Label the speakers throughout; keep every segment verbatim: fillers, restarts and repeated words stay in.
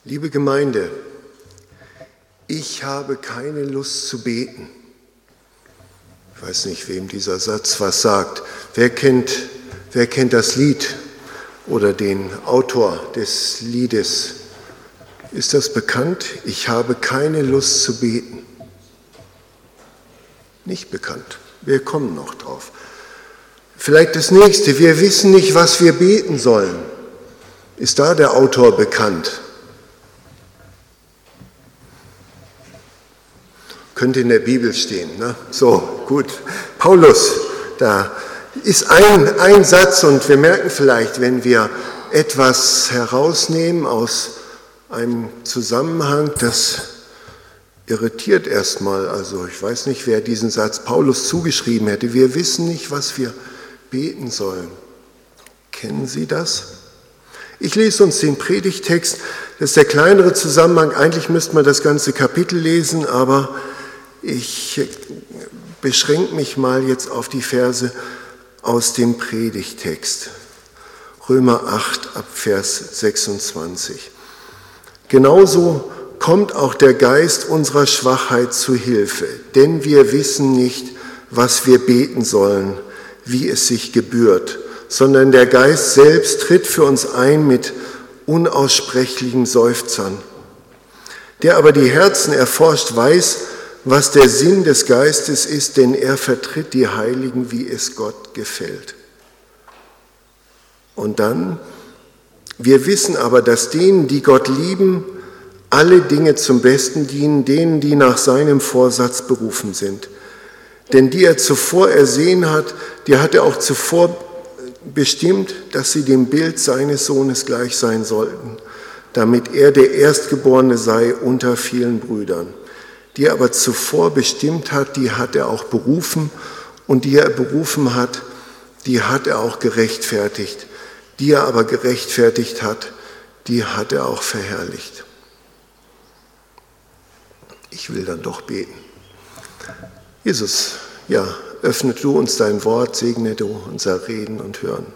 Speaker 1: Liebe Gemeinde, ich habe keine Lust zu beten. Ich weiß nicht, wem dieser Satz was sagt. Wer kennt, wer kennt das Lied oder den Autor des Liedes? Ist das bekannt? Ich habe keine Lust zu beten. Nicht bekannt. Wir kommen noch drauf. Vielleicht das nächste. Wir wissen nicht, was wir beten sollen. Ist da der Autor bekannt? Könnte in der Bibel stehen. Ne? So, gut. Paulus, da ist ein, ein Satz und wir merken vielleicht, wenn wir etwas herausnehmen aus einem Zusammenhang, das irritiert erstmal. Also ich weiß nicht, wer diesen Satz Paulus zugeschrieben hätte. Wir wissen nicht, was wir beten sollen. Kennen Sie das? Ich lese uns den Predigtext. Das ist der kleinere Zusammenhang. Eigentlich müsste man das ganze Kapitel lesen, aber ich beschränke mich mal jetzt auf die Verse aus dem Predigtext. Römer acht ab Vers sechsundzwanzig. Genauso kommt auch der Geist unserer Schwachheit zu Hilfe, denn wir wissen nicht, was wir beten sollen, wie es sich gebührt, sondern der Geist selbst tritt für uns ein mit unaussprechlichen Seufzern. Der aber die Herzen erforscht, weiß, was der Sinn des Geistes ist, denn er vertritt die Heiligen, wie es Gott gefällt. Und dann, wir wissen aber, dass denen, die Gott lieben, alle Dinge zum Besten dienen, denen, die nach seinem Vorsatz berufen sind. Denn die er zuvor ersehen hat, die hat er auch zuvor bestimmt, dass sie dem Bild seines Sohnes gleich sein sollten, damit er der Erstgeborene sei unter vielen Brüdern. Die er aber zuvor bestimmt hat, die hat er auch berufen, und die er berufen hat, die hat er auch gerechtfertigt. Die er aber gerechtfertigt hat, die hat er auch verherrlicht. Ich will dann doch beten. Jesus, ja, öffne du uns dein Wort, segne du unser Reden und Hören.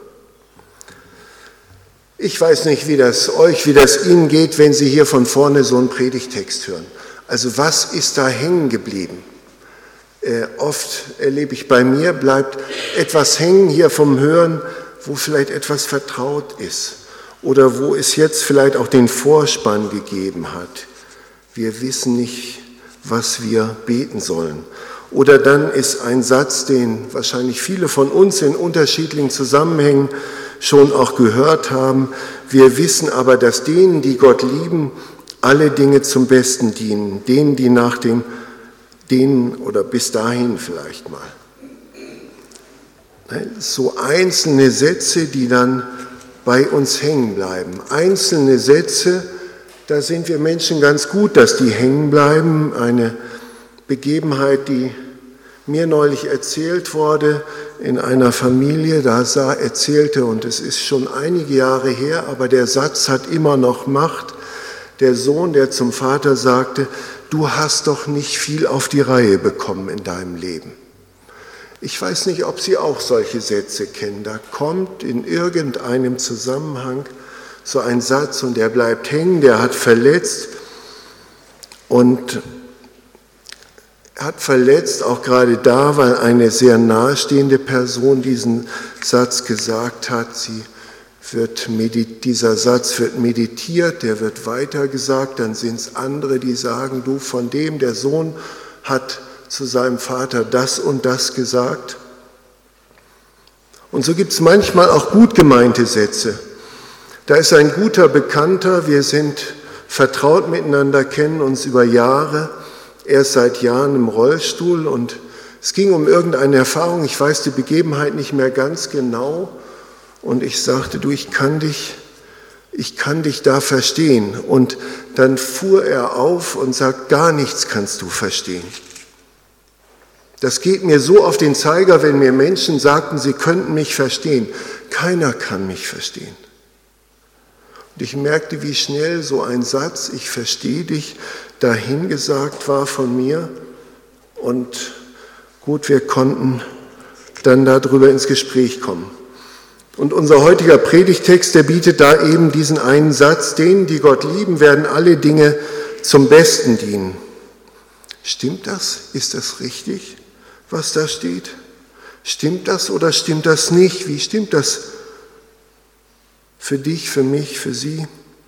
Speaker 1: Ich weiß nicht, wie das euch, wie das Ihnen geht, wenn Sie hier von vorne so einen Predigtext hören. Also was ist da hängen geblieben? Äh, oft erlebe ich bei mir, bleibt etwas hängen hier vom Hören, wo vielleicht etwas vertraut ist oder wo es jetzt vielleicht auch den Vorspann gegeben hat. Wir wissen nicht, was wir beten sollen. Oder dann ist ein Satz, den wahrscheinlich viele von uns in unterschiedlichen Zusammenhängen schon auch gehört haben. Wir wissen aber, dass denen, die Gott lieben, alle Dinge zum Besten dienen, denen, die nach dem, denen oder bis dahin vielleicht mal. So einzelne Sätze, die dann bei uns hängen bleiben. Einzelne Sätze, da sind wir Menschen ganz gut, dass die hängen bleiben. Eine Begebenheit, die mir neulich erzählt wurde in einer Familie, da sah, erzählte, und es ist schon einige Jahre her, aber der Satz hat immer noch Macht. Der Sohn, der zum Vater sagte, du hast doch nicht viel auf die Reihe bekommen in deinem Leben. Ich weiß nicht, ob Sie auch solche Sätze kennen. Da kommt in irgendeinem Zusammenhang so ein Satz und der bleibt hängen, der hat verletzt und hat verletzt auch gerade da, weil eine sehr nahestehende Person diesen Satz gesagt hat. Sie wird medit- dieser Satz wird meditiert, der wird weitergesagt, dann sind es andere, die sagen, du, von dem, der Sohn hat zu seinem Vater das und das gesagt. Und so gibt es manchmal auch gut gemeinte Sätze. Da ist ein guter Bekannter, wir sind vertraut miteinander, kennen uns über Jahre, er ist seit Jahren im Rollstuhl und es ging um irgendeine Erfahrung, ich weiß die Begebenheit nicht mehr ganz genau, und ich sagte, du, ich kann dich, ich kann dich da verstehen. Und dann fuhr er auf und sagt, gar nichts kannst du verstehen. Das geht mir so auf den Zeiger, wenn mir Menschen sagten, sie könnten mich verstehen. Keiner kann mich verstehen. Und ich merkte, wie schnell so ein Satz, ich verstehe dich, dahingesagt war von mir. Und gut, wir konnten dann darüber ins Gespräch kommen. Und unser heutiger Predigtext, der bietet da eben diesen einen Satz: Denen, die Gott lieben, werden alle Dinge zum Besten dienen. Stimmt das? Ist das richtig, was da steht? Stimmt das oder stimmt das nicht? Wie stimmt das für dich, für mich, für Sie?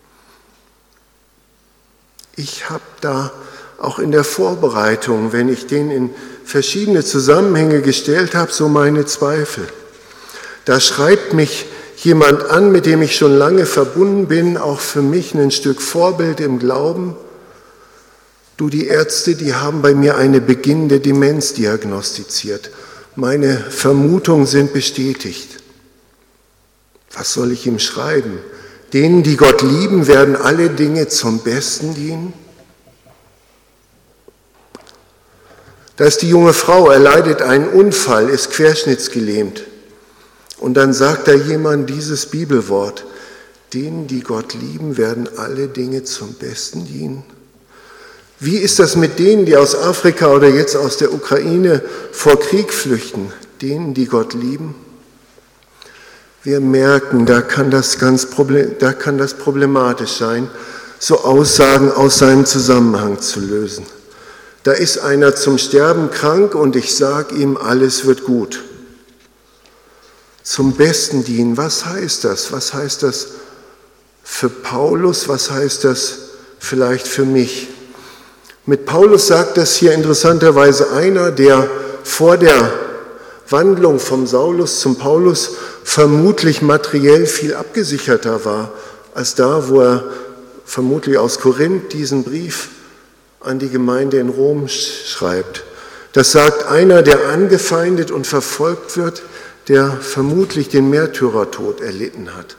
Speaker 1: Ich habe da auch in der Vorbereitung, wenn ich den in verschiedene Zusammenhänge gestellt habe, so meine Zweifel. Da schreibt mich jemand an, mit dem ich schon lange verbunden bin, auch für mich ein Stück Vorbild im Glauben. Du, die Ärzte, die haben bei mir eine beginnende Demenz diagnostiziert. Meine Vermutungen sind bestätigt. Was soll ich ihm schreiben? Denen, die Gott lieben, werden alle Dinge zum Besten dienen? Da ist die junge Frau, erleidet einen Unfall, ist querschnittsgelähmt. Und dann sagt da jemand dieses Bibelwort: Denen, die Gott lieben, werden alle Dinge zum Besten dienen. Wie ist das mit denen, die aus Afrika oder jetzt aus der Ukraine vor Krieg flüchten? Denen, die Gott lieben? Wir merken, da kann das ganz problem, da kann das problematisch sein, so Aussagen aus seinem Zusammenhang zu lösen. Da ist einer zum Sterben krank und ich sage ihm, alles wird gut. Zum Besten dienen, was heißt das? Was heißt das für Paulus? Was heißt das vielleicht für mich? Mit Paulus sagt das hier interessanterweise einer, der vor der Wandlung vom Saulus zum Paulus vermutlich materiell viel abgesicherter war, als da, wo er vermutlich aus Korinth diesen Brief an die Gemeinde in Rom schreibt. Das sagt einer, der angefeindet und verfolgt wird, der vermutlich den Märtyrertod erlitten hat.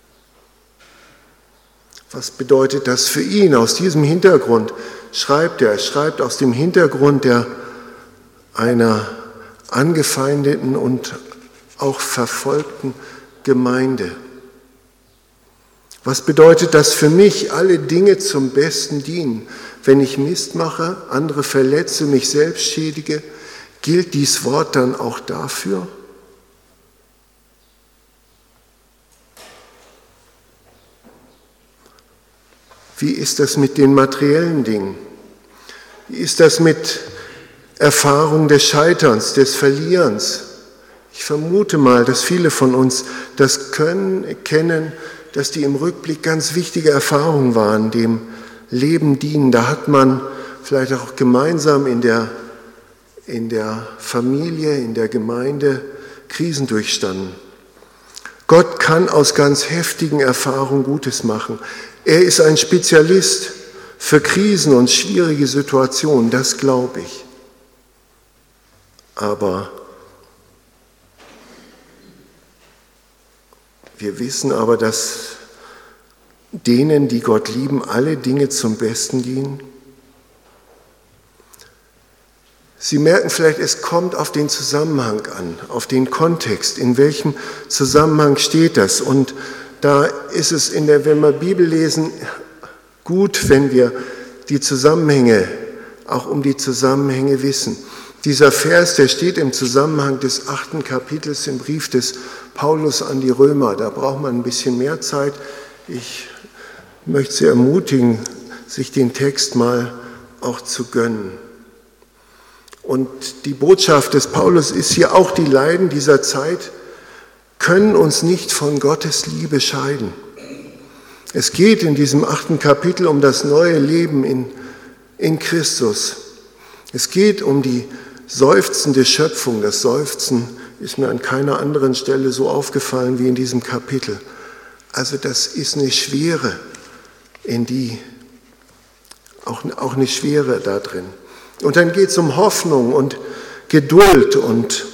Speaker 1: Was bedeutet das für ihn? Aus diesem Hintergrund schreibt er, er schreibt aus dem Hintergrund der einer angefeindeten und auch verfolgten Gemeinde. Was bedeutet das für mich? Alle Dinge zum Besten dienen. Wenn ich Mist mache, andere verletze, mich selbst schädige, gilt dies Wort dann auch dafür? Wie ist das mit den materiellen Dingen? Wie ist das mit Erfahrung des Scheiterns, des Verlierens? Ich vermute mal, dass viele von uns das können, kennen, dass die im Rückblick ganz wichtige Erfahrungen waren, dem Leben dienen. Da hat man vielleicht auch gemeinsam in der, in der Familie, in der Gemeinde Krisen durchstanden. Gott kann aus ganz heftigen Erfahrungen Gutes machen. Er ist ein Spezialist für Krisen und schwierige Situationen, das glaube ich. Aber wir wissen aber, dass denen, die Gott lieben, alle Dinge zum Besten dienen. Sie merken vielleicht, es kommt auf den Zusammenhang an, auf den Kontext, in welchem Zusammenhang steht das. Und da ist es, in der, wenn wir Bibel lesen, gut, wenn wir die Zusammenhänge, auch um die Zusammenhänge wissen. Dieser Vers, der steht im Zusammenhang des achten Kapitels im Brief des Paulus an die Römer. Da braucht man ein bisschen mehr Zeit. Ich möchte Sie ermutigen, sich den Text mal auch zu gönnen. Und die Botschaft des Paulus ist hier auch: Die Leiden dieser Zeit können uns nicht von Gottes Liebe scheiden. Es geht in diesem achten Kapitel um das neue Leben in, in Christus. Es geht um die seufzende Schöpfung. Das Seufzen ist mir an keiner anderen Stelle so aufgefallen wie in diesem Kapitel. Also das ist eine Schwere, in die, auch, auch eine Schwere da drin. Und dann geht es um Hoffnung und Geduld und,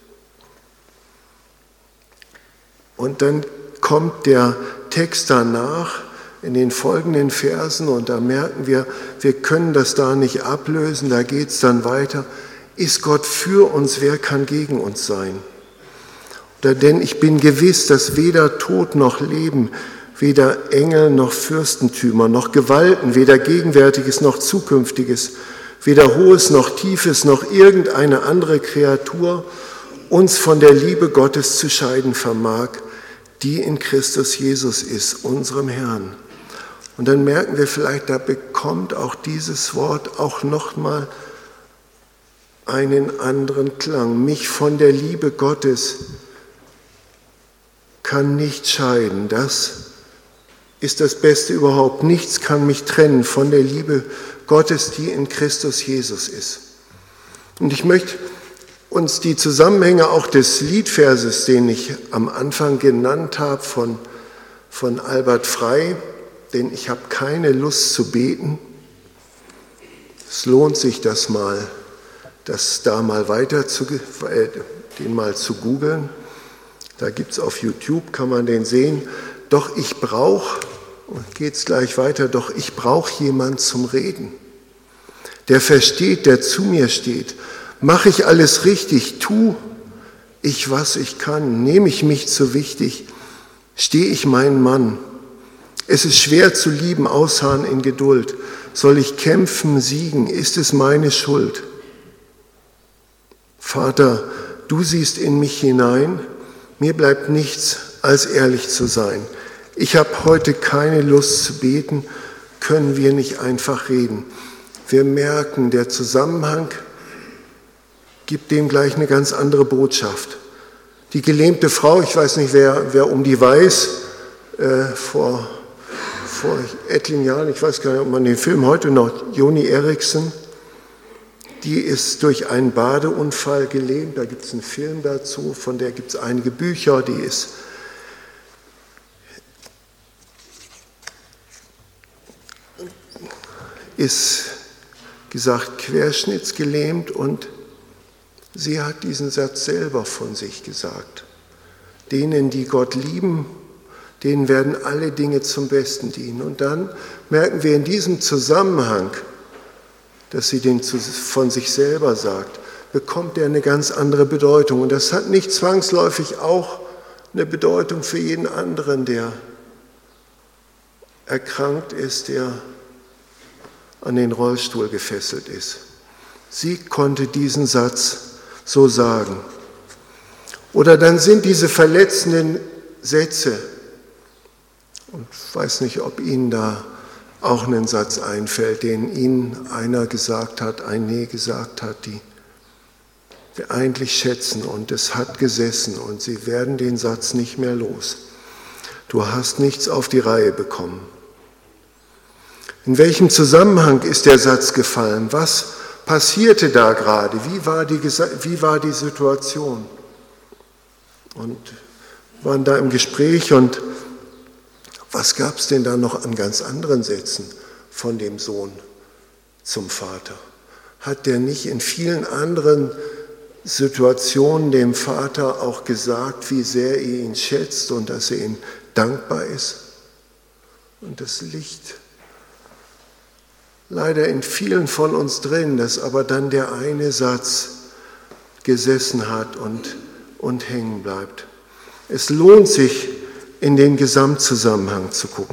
Speaker 1: und dann kommt der Text danach in den folgenden Versen und da merken wir, wir können das da nicht ablösen, da geht es dann weiter. Ist Gott für uns, wer kann gegen uns sein? Oder denn ich bin gewiss, dass weder Tod noch Leben, weder Engel noch Fürstentümer, noch Gewalten, weder Gegenwärtiges noch Zukünftiges, weder Hohes noch Tiefes, noch irgendeine andere Kreatur uns von der Liebe Gottes zu scheiden vermag, die in Christus Jesus ist, unserem Herrn. Und dann merken wir vielleicht, da bekommt auch dieses Wort auch nochmal einen anderen Klang. Mich von der Liebe Gottes kann nicht scheiden. Das ist das Beste überhaupt. Nichts kann mich trennen von der Liebe Gottes, die in Christus Jesus ist. Und ich möchte uns die Zusammenhänge auch des Liedverses, den ich am Anfang genannt habe, von, von Albert Frey, denn ich habe keine Lust zu beten. Es lohnt sich, das mal, das da mal weiter zu, äh, den mal zu googeln. Da gibt es auf YouTube, kann man den sehen. Doch ich brauche, und geht es gleich weiter, doch ich brauche jemanden zum Reden, der versteht, der zu mir steht. Mache ich alles richtig, tu ich, was ich kann, nehme ich mich zu wichtig, stehe ich meinen Mann. Es ist schwer zu lieben, ausharren in Geduld. Soll ich kämpfen, siegen, ist es meine Schuld? Vater, du siehst in mich hinein, mir bleibt nichts, als ehrlich zu sein. Ich habe heute keine Lust zu beten, können wir nicht einfach reden. Wir merken, der Zusammenhang gibt dem gleich eine ganz andere Botschaft. Die gelähmte Frau, ich weiß nicht, wer, wer um die weiß, äh, vor, vor etlichen Jahren, ich weiß gar nicht, ob man den Film heute noch, Joni Eeriksson, die ist durch einen Badeunfall gelähmt, da gibt es einen Film dazu, von der gibt es einige Bücher, die ist ist gesagt querschnittsgelähmt und sie hat diesen Satz selber von sich gesagt. Denen, die Gott lieben, denen werden alle Dinge zum Besten dienen. Und dann merken wir in diesem Zusammenhang, dass sie den von sich selber sagt, bekommt er eine ganz andere Bedeutung. Und das hat nicht zwangsläufig auch eine Bedeutung für jeden anderen, der erkrankt ist, der an den Rollstuhl gefesselt ist. Sie konnte diesen Satz so sagen. Oder dann sind diese verletzenden Sätze, und ich weiß nicht, ob Ihnen da auch ein Satz einfällt, den Ihnen einer gesagt hat, ein Nee gesagt hat, die wir eigentlich schätzen, und es hat gesessen und Sie werden den Satz nicht mehr los. Du hast nichts auf die Reihe bekommen. In welchem Zusammenhang ist der Satz gefallen? Was passierte da gerade? Wie war die, wie war die Situation? Und waren da im Gespräch, und was gab es denn da noch an ganz anderen Sätzen von dem Sohn zum Vater? Hat der nicht in vielen anderen Situationen dem Vater auch gesagt, wie sehr er ihn schätzt und dass er ihm dankbar ist? Und das liegt leider in vielen von uns drin, dass aber dann der eine Satz gesessen hat und, und hängen bleibt. Es lohnt sich, in den Gesamtzusammenhang zu gucken.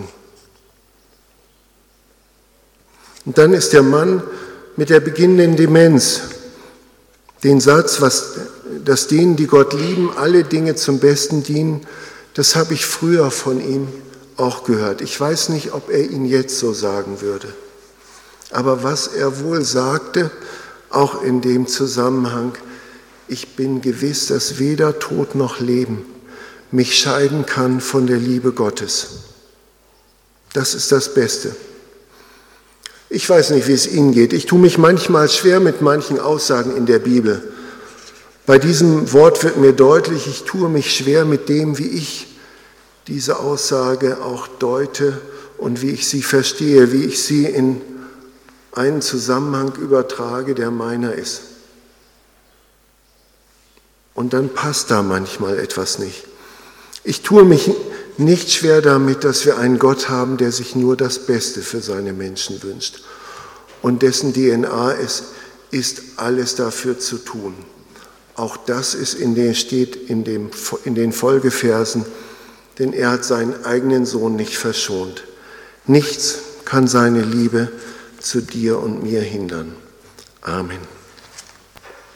Speaker 1: Und dann ist der Mann mit der beginnenden Demenz, den Satz, was, dass denen, die Gott lieben, alle Dinge zum Besten dienen, das habe ich früher von ihm auch gehört. Ich weiß nicht, ob er ihn jetzt so sagen würde. Aber was er wohl sagte, auch in dem Zusammenhang, ich bin gewiss, dass weder Tod noch Leben mich scheiden kann von der Liebe Gottes. Das ist das Beste. Ich weiß nicht, wie es Ihnen geht. Ich tue mich manchmal schwer mit manchen Aussagen in der Bibel. Bei diesem Wort wird mir deutlich, ich tue mich schwer mit dem, wie ich diese Aussage auch deute und wie ich sie verstehe, wie ich sie in einen Zusammenhang übertrage, der meiner ist. Und dann passt da manchmal etwas nicht. Ich tue mich nicht schwer damit, dass wir einen Gott haben, der sich nur das Beste für seine Menschen wünscht und dessen D N A es ist, alles dafür zu tun. Auch das ist in den, steht in, dem, in den Folgeversen, denn er hat seinen eigenen Sohn nicht verschont. Nichts kann seine Liebe zu dir und mir hindern. Amen.